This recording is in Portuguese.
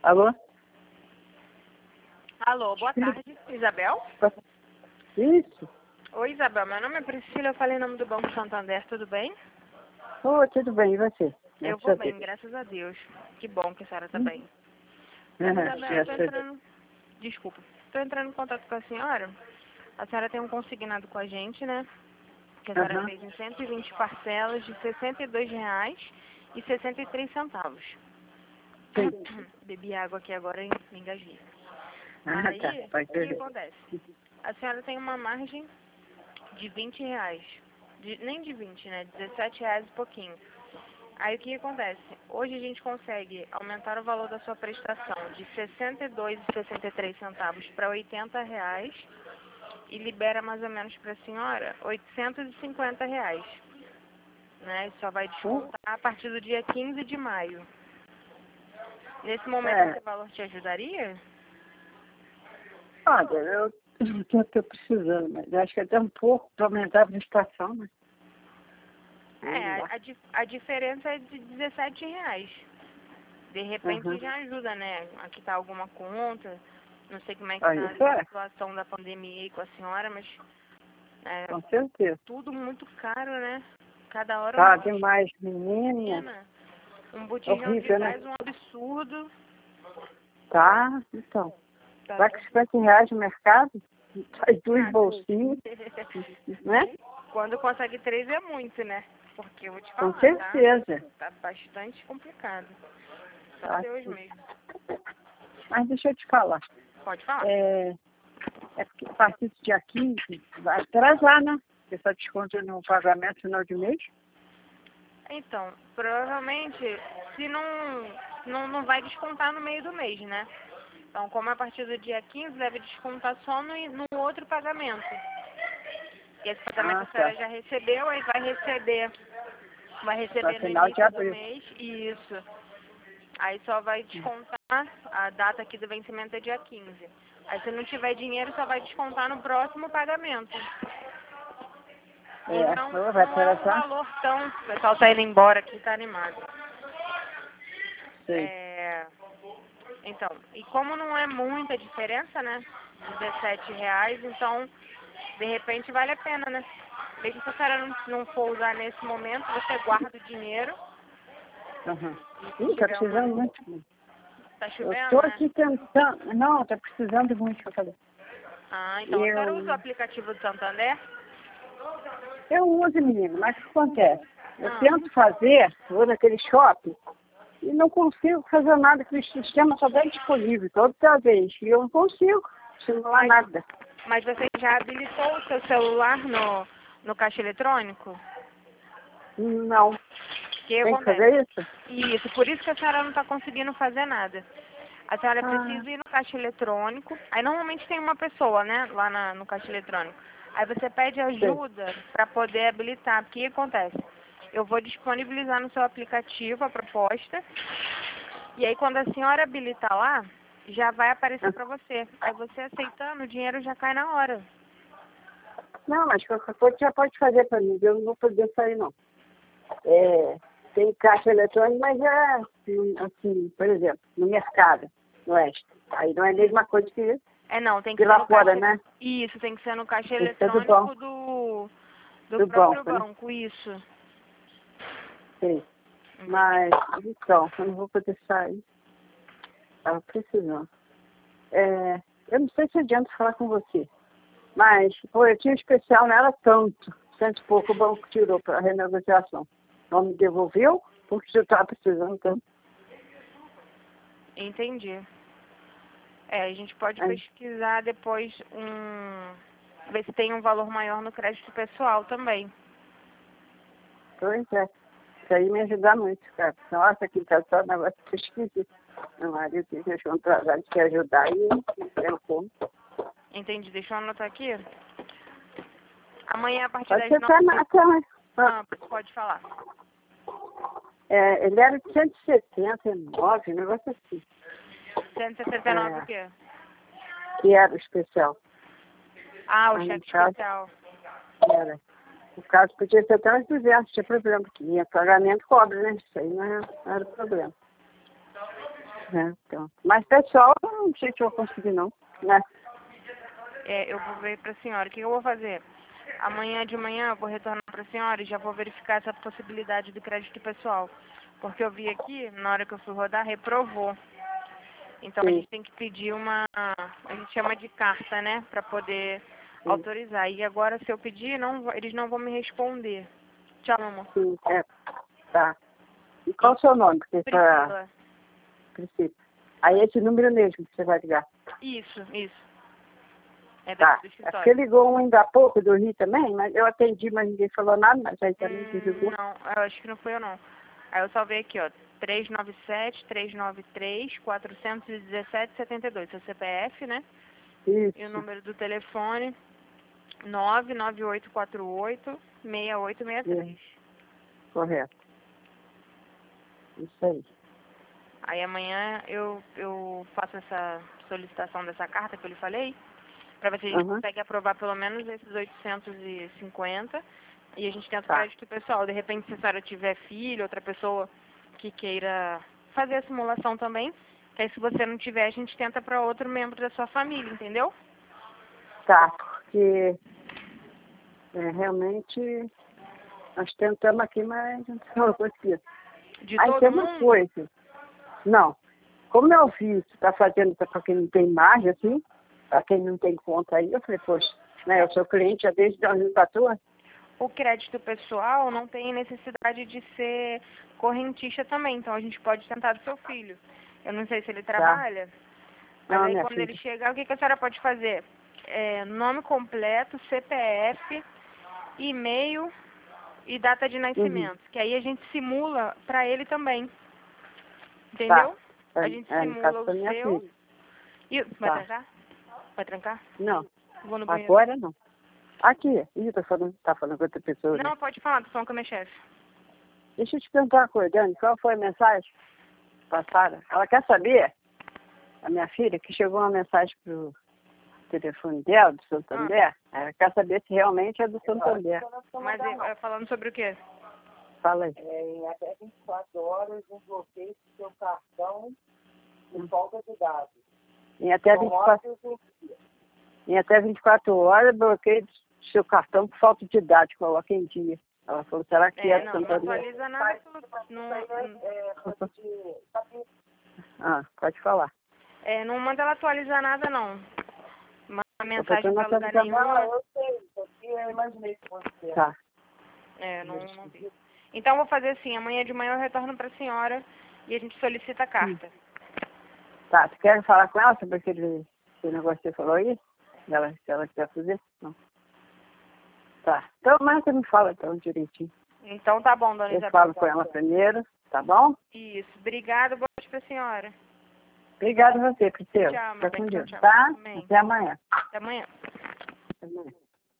Alô? Alô, boa tarde, Isabel? Isso. Oi, Isabel, meu nome é Priscila, eu falei em nome do Banco Santander, tudo bem? Tudo bem, e você? Eu vou bem, graças a Deus. Que bom que a senhora está bem. Isabel, eu tô entrando... Desculpa. Estou entrando em contato com a senhora. A senhora tem um consignado com a gente, né? Que a senhora fez em 120 parcelas de R$ 62,63. Sim. Bebi água aqui agora e me engasguei. Tá. Aí, o que acontece? A senhora tem uma margem de R$ 20. Nem de 20, né? R$ 17 e pouquinho. Aí o que acontece? Hoje a gente consegue aumentar o valor da sua prestação de R$ 62,63 para R$ 80 e libera mais ou menos para a senhora R$ 850. Né? Só vai descontar a partir do dia 15 de maio. Nesse momento esse valor te ajudaria? Olha, eu estou precisando, mas acho que é até um pouco para aumentar a prestação, né? A diferença é de R$ 17. De repente já ajuda, né? A quitar alguma conta. Não sei como é que está a situação da pandemia aí com a senhora, mas... com certeza. Tudo muito caro, né? Cada hora... Tá demais, menina. Um botijão horrível, de gás, né? um absurdo. Tá, então. Tá com R$ 50 no mercado? Faz 2 bolsinhos, né? Quando consegue 3 é muito, né? Porque eu vou te falar, Com certeza. tá bastante complicado. Só Tá. Deus mesmo. Mas deixa eu te falar. Pode falar. É porque a partir do dia 15 vai atrasar, né? Porque só desconto no pagamento no final de mês. Então, provavelmente, se não vai descontar no meio do mês, né? Então, como a partir do dia 15, deve descontar só no outro pagamento. E esse pagamento a senhora já recebeu, aí vai receber no início do mês. Isso. Aí só vai descontar, a data aqui do vencimento é dia 15. Aí se não tiver dinheiro, só vai descontar no próximo pagamento. E não é um valor tão... O pessoal tá indo embora aqui, tá animado. Então, e como não é muita diferença, né? R$ 17, então, de repente vale a pena, né? Mesmo se a senhora não for usar nesse momento, você guarda o dinheiro. Tá precisando muito. Tá chovendo, eu tô aqui tentando... Não, tá precisando muito pra fazer. Então a senhora usa o aplicativo do Santander? Eu uso, menino, mas o que acontece? Eu tento fazer, vou naquele shopping, e não consigo fazer nada, porque o sistema só dá disponível toda vez. E eu não consigo simular nada. Mas você já habilitou o seu celular no caixa eletrônico? Não. Tem que fazer isso? Isso, por isso que a senhora não está conseguindo fazer nada. A senhora precisa ir no caixa eletrônico. Aí normalmente tem uma pessoa, né, lá no caixa eletrônico. Aí você pede ajuda para poder habilitar. O que acontece? Eu vou disponibilizar no seu aplicativo a proposta. E aí quando a senhora habilitar lá, já vai aparecer para você. Aí você aceitando, o dinheiro já cai na hora. Não, mas qualquer coisa já pode fazer para mim. Eu não vou poder sair, não. Tem caixa eletrônica, mas assim, por exemplo, no mercado, no oeste. Aí não é a mesma coisa que não, tem que ser lá no fora, caixa, né? Isso, tem que ser no caixa Tem que ser eletrônico do próprio banco, isso. Sim. Mas, então, eu não vou poder sair. Estava precisando. Eu não sei se adianta falar com você, mas o eu tinha especial não era tanto. Cento e pouco o banco tirou para a renegociação. Não me devolveu, porque você estava precisando tanto. Entendi. A gente pode pesquisar depois ver se tem um valor maior no crédito pessoal também. Pois é. Isso aí me ajuda muito, cara. Nossa, aqui tá só negócio que eu esqueci. Meu marido deixou um trabalho de ajudar e eu como. Entendi. Deixa eu anotar aqui. Amanhã, a partir das 9... pode falar. Ele era de 179, um negócio assim. 179 o quê? Que era o especial. O cheque especial. Era. No caso, podia ser até uns 200, tinha problema, porque pagamento cobra, né? Isso aí não era problema. Então. Mas pessoal, eu não sei se eu vou conseguir não, né? Eu vou ver para a senhora. O que eu vou fazer? Amanhã de manhã eu vou retornar para a senhora e já vou verificar essa possibilidade do crédito pessoal. Porque eu vi aqui, na hora que eu fui rodar, reprovou. Então a gente tem que pedir a gente chama de carta, né? Para poder autorizar. E agora se eu pedir, eles não vão me responder. Tchau, amor. Sim, tá. E qual o seu nome? Priscila. Priscila. Aí esse número mesmo que você vai ligar. Isso. É Tá. do escritório. Você ligou um ainda há pouco do Rio também, mas eu atendi, mas ninguém falou nada, mas aí também se ligou. Não, eu acho que não foi eu não. Aí eu salvei aqui, ó, 397-393-417-72. Seu CPF, né? Isso. E o número do telefone, 99848-6863. Correto. Isso aí. Aí amanhã eu faço essa solicitação dessa carta que eu lhe falei, para ver se a gente consegue aprovar pelo menos esses 850 e a gente tenta o crédito pessoal. De repente, se a senhora tiver filho, outra pessoa que queira fazer a simulação também, que aí se você não tiver, a gente tenta para outro membro da sua família, entendeu? Tá, porque realmente nós tentamos aqui, mas a gente não conseguiu. De aí todo tem uma mundo? coisa. Não. Como meu filho está fazendo para quem não tem margem, assim, para quem não tem conta aí, eu falei, poxa, né, eu sou cliente já desde 2014. O crédito pessoal não tem necessidade de ser correntista também, então a gente pode tentar do seu filho. Eu não sei se ele trabalha, mas Não, aí minha quando filha. ele chegar, o que a senhora pode fazer? Nome completo, CPF, e-mail e data de nascimento, que aí a gente simula para ele também. Entendeu? Tá. A gente No caso simula o da minha seu. filha. Vai trancar? Vai trancar? Não, Vou no banheiro. agora não. Aqui, tá falando com outra pessoa. Não, pode falar, tô falando com a minha chefe. Deixa eu te perguntar uma coisa, Dani, qual foi a mensagem passada? Ela quer saber, a minha filha, que chegou uma mensagem pro telefone dela, do Santander, ela quer saber se realmente é do Santander. Mas falando sobre o quê? Fala aí. Em até 24 horas, um bloqueio do seu cartão por falta de dados. Em até 24 horas, bloqueio do seu cartão por falta de dados, coloca em dia. Ela falou, será que é do Não Santander? atualiza nada. Pode falar. Não manda ela atualizar nada, não. Manda mensagem pra lugar Não, nenhum. eu sei, porque eu imaginei que fosse. Tá. Não vi. Então eu vou fazer assim, amanhã de manhã eu retorno pra senhora e a gente solicita a carta. Tá, tu quer falar com ela sobre aquele negócio que você falou aí? Se ela quiser fazer? Não. Tá. Então, mas você me fala então direitinho. Então tá bom, dona Isabel. Eu falo com ela primeiro, tá bom? Isso. Obrigada, boa noite pra senhora. Obrigada a você, Priscila. Tchau, Fica com meu bem. Deus, Tchau. tá? Amém. Até amanhã. Até amanhã. Até amanhã.